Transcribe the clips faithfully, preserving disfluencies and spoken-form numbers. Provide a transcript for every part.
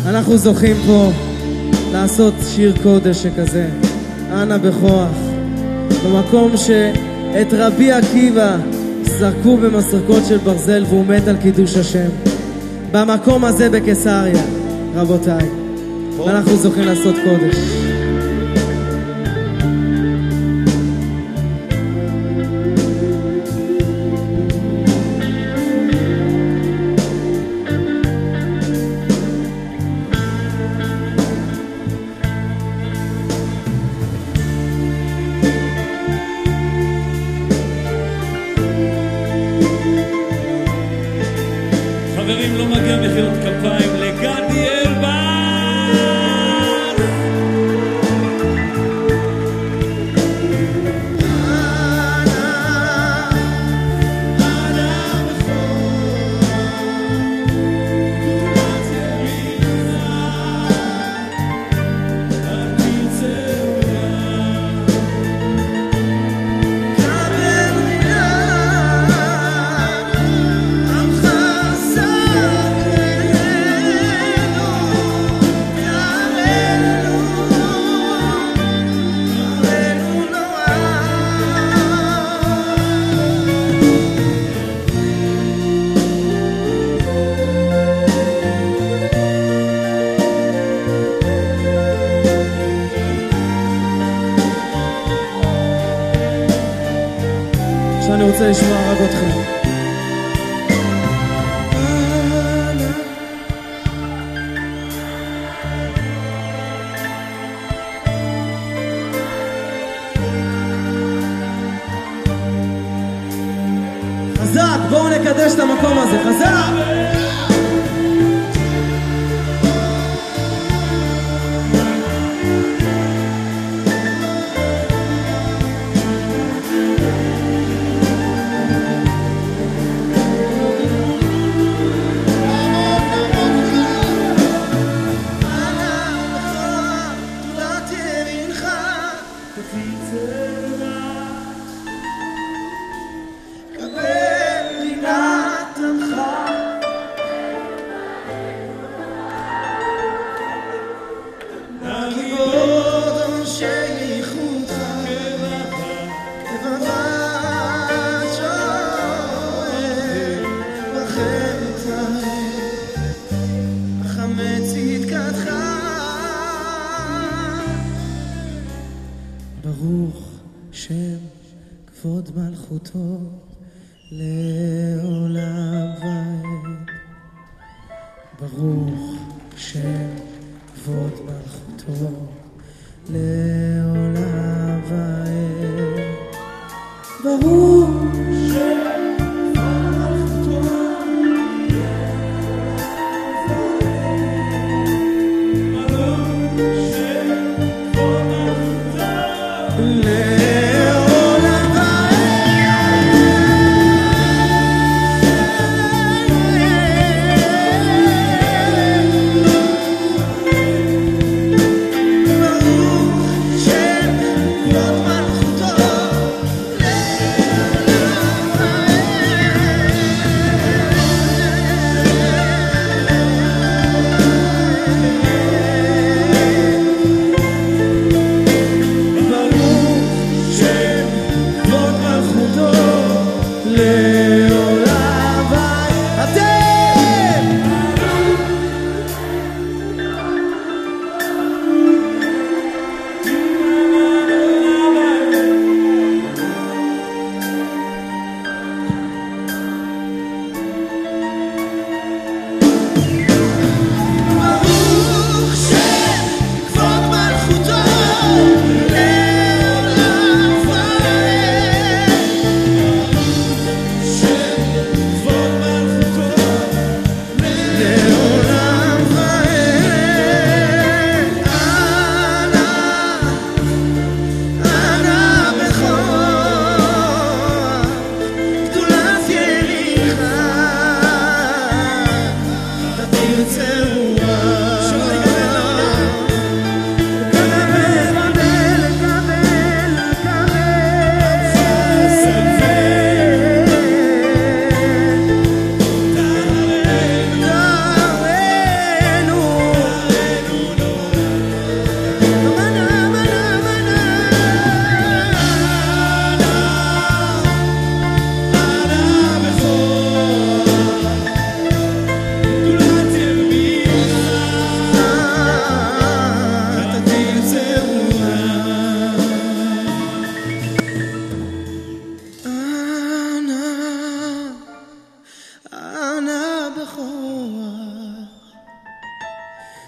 אנחנו זוכים פה לעשות שיר קודש שכזה, אנא בכוח, במקום שאת רבי עקיבא זרקו במסרקות של ברזל והוא מת על קידוש השם, במקום הזה בקיסריה, רבותיי, ואנחנו זוכים לעשות קודש. חברים, לא מגיע מחיאות כפיים לגדי אלבז. אני רוצה לשמוע רק אתכם. חזק, בואו נקדש את המקום הזה, חזק! ברוך שם כבוד מלכותו לעולם ועד. ברוך שם כבוד מלכותו לעולם ועד. ברוך שם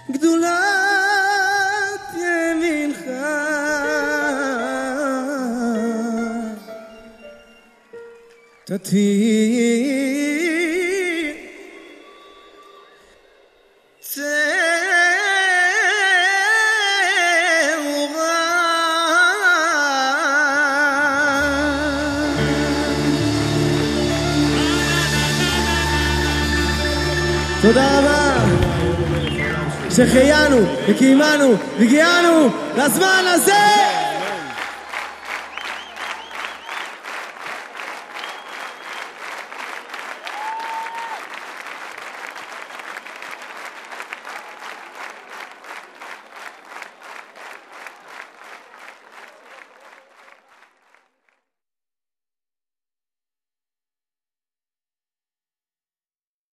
גדולת ימינך תתיר צעורה. תודה רבה שחיינו וקיימנו והגיענו לזמן הזה.